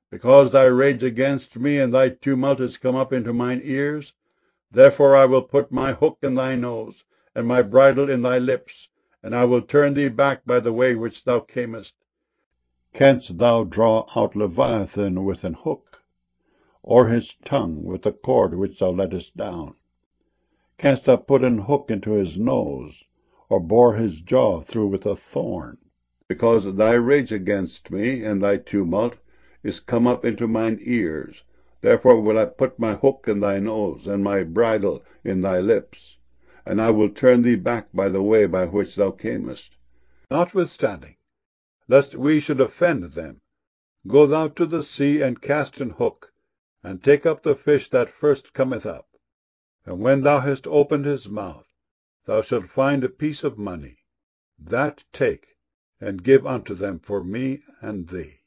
Because thy rage against me and thy tumult is come up into mine ears, therefore I will put my hook in thy nose, and my bridle in thy lips, and I will turn thee back by the way which thou camest. Canst thou draw out Leviathan with an hook, or his tongue with the cord which thou lettest down? Canst thou put an hook into his nose, or bore his jaw through with a thorn? Because thy rage against me and thy tumult is come up into mine ears, therefore will I put my hook in thy nose, and my bridle in thy lips, and I will turn thee back by the way by which thou camest. Notwithstanding, lest we should offend them, go thou to the sea, and cast an hook, and take up the fish that first cometh up. And when thou hast opened his mouth, thou shalt find a piece of money. That take, and give unto them for me and thee.